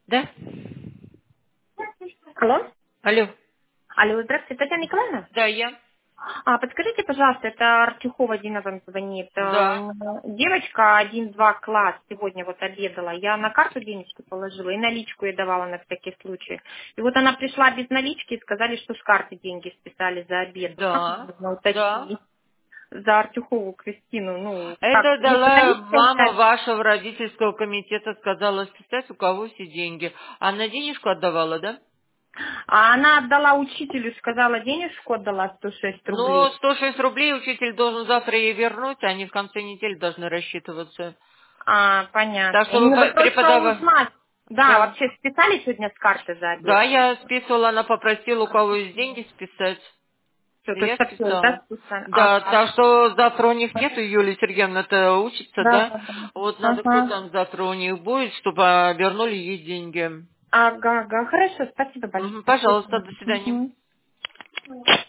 Да? Алло? Алло. Алло, здравствуйте, Татьяна Николаевна? Да, я. Подскажите, пожалуйста, это Артюхова Дина вам звонит. Да. Девочка 1-2 класс сегодня вот обедала. Я на карту денежку положила и наличку ей давала на всякий случай. И вот она пришла без налички и сказали, что с карты деньги списали за обед. Вот как Да. можно Да. уточнить за Артюхову Кристину? Ну, как, Это если дала наличка мама взять? вашего родительского комитета, сказала списать, у кого все деньги. А на денежку отдавала, да? А она отдала учителю, сказала, денежку отдала 106 Ну, рублей. 106 рублей учитель должен завтра ей вернуть, а они в конце недели должны рассчитываться. Так Понятно. что вы Именно бы просто преподавали. узнать. Да, Да. вообще списали сегодня с карты за обед? Да, я списывала, она попросила, у кого есть деньги, списать. Все, И то есть я так все, да, списала. списали? Да, так что завтра у них нету, Юлия Сергеевна-то учится, Да, да? да, да. Вот надо, кто Ага. там завтра у них будет, чтобы вернули ей деньги. Ага, ага. Хорошо, спасибо Мгм, большое. пожалуйста, до свидания. Мгм.